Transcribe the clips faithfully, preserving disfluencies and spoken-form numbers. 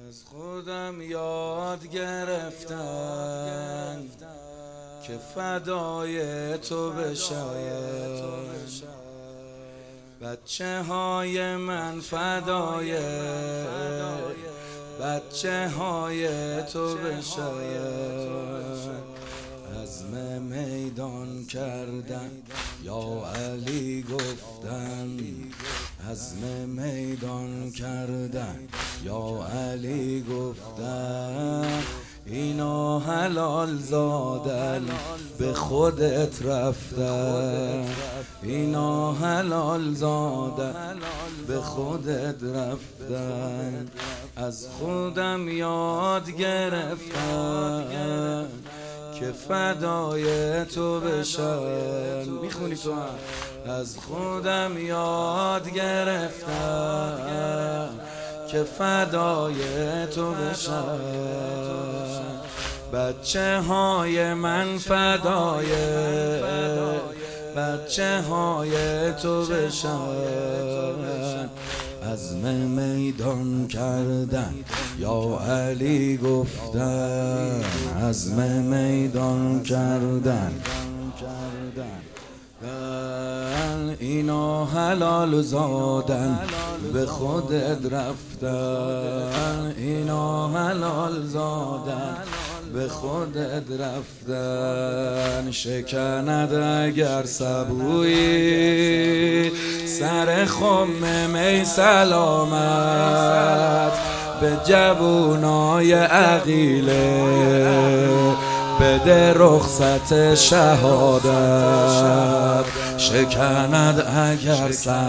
از خودم یاد گرفتم که فدای تو بشم، بچه های من فدای بچه های تو بشم. عزم میدان کردن یا علی گفتن، عزم میدان کردن یا علی گفتن. اینا حلال زادن به خودت رفتن، اینا حلال زادن به خودت رفتن. از خودم یاد گرفتم که فدای تو بشم. میخونی تو هم؟ از خودم یاد گرفتم که فدای تو بشم، بچه های من فدای بچه های تو بشن. عزم میدان کردن یا علی گفتن، عزم میدان کردن. اینا حلال زادن به خودت رفتن، اینا حلال زادن به خودت رفتن. شکند اگر سبویی سر خم می سلامت به جوونای عقیله، بده رخصت شهادت. شکند اگر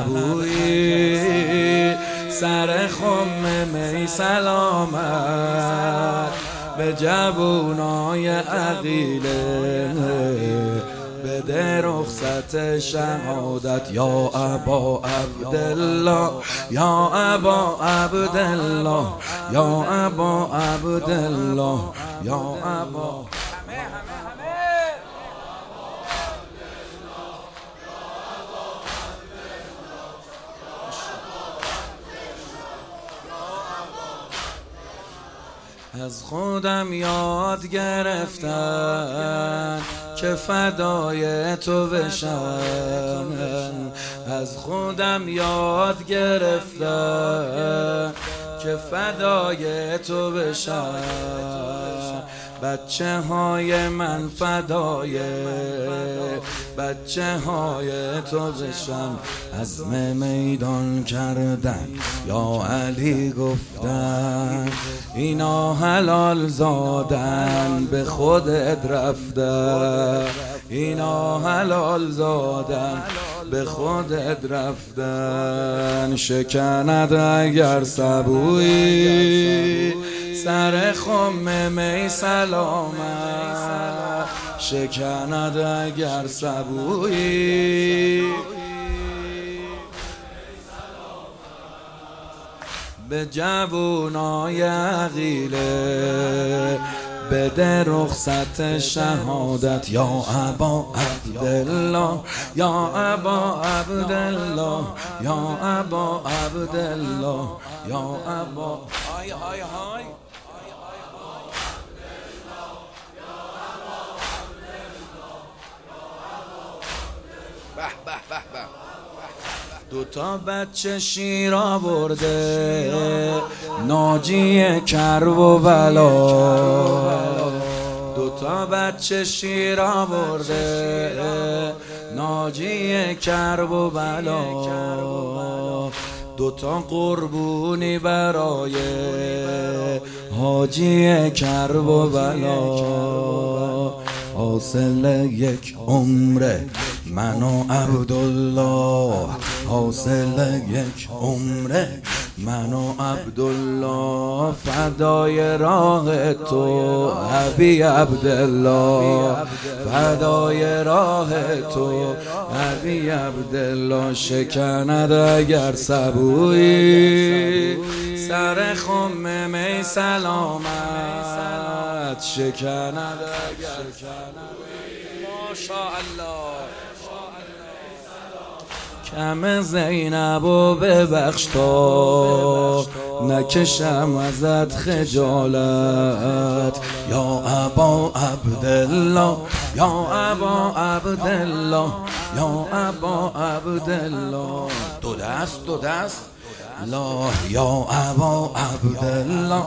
سبویی سر خم می سلامت به جوونای عقیله، بده رخصت شهادت. یا ابا عبدالله یا ابا عبدالله یا ابا عبدالله یا ابا. از خودم یاد گرفتم که فدای تو بشم، از خودم یاد گرفتم که فدای تو بشم، بچه های من فدای بچه های تو بشم. عزم میدان کردن یا علی گفتن، اینا حلال زادن به خودت رفتن، اینا حلال زادن به خودت رفتن. شکند اگر سبویی سر خم می سلامت، شکند اگر سبویی به جوونای عقیله، بده رخصت شهادت. یا ابا عبدالله یا ابا عبدالله یا ابا عبدالله یا ابا. های های های به به به به. دو تا بچه شیر آورده ناجی کرب و بلا، دو تا بچه شیر آورده ناجی کرب و بلا. دو تا قربونی برای حاجی کرب و بلا، حاصل یک عمره من و عبدالله، حاصل یک عمره من و عبدالله. فدای راه تو ابی عبدالله، فدای راه تو ابی عبدالله. شکند اگر سبویی سر خم می سلامت، شکند اگر ماشاءالله. کم زینبو ببخش تا نکشم ازت خجالت. یا ابا عبدالله یا ابا عبدالله یا ابا عبدالله. دو دست دو دست لا یا ابا عبدالله.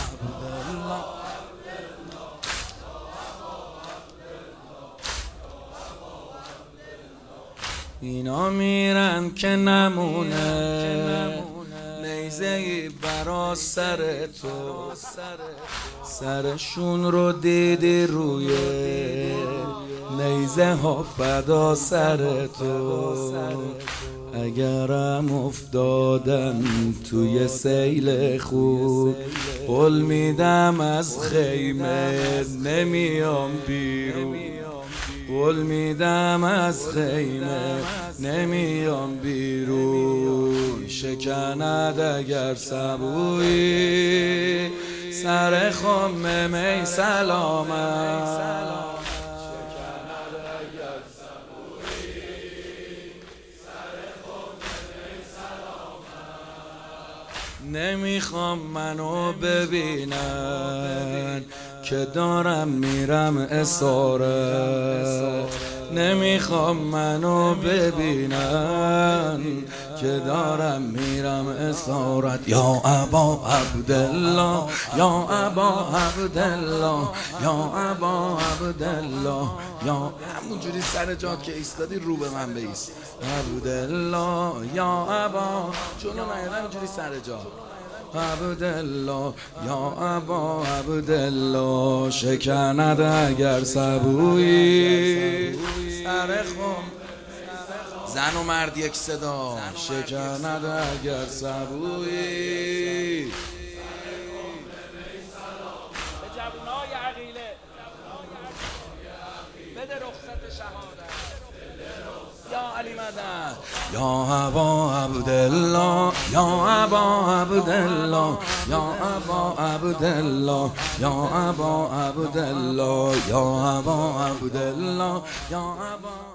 اینا میرن که نمونه نیزه‌ای برا سر تو، سرشون رو دیدی روی نیزه ها فدا سر تو. اگرم افتادن توی سیل خود قول میدم از خیمه نمیام بیرون، قول میدم از خیمه نمیام بیرون. شکند اگر سبویی سر خم می سلامت. نمیخوام منو ببینن که دارم میرم اسارت، نمیخوام منو ببینن که دارم میرم اسارت. یا ابا عبدالله یا ابا عبدالله یا ابا عبدالله. یا همونجوری سر جات که ایستادی رو به من بیست. عبدالله یا ابا جلو نیاد، همونجوری سر جات. عبدالله یا ابا عبدالله. شکند اگر سبویی سر خم زن و مرد یک صدا. شکند اگر سبویی به جوانای عقیله بده رخصت شهادت. یا علی مدد یا ابا عبدالله یا ابا عبدالله یا ابا عبدالله یا ابا عبدالله یا ابا عبدالله یا ابا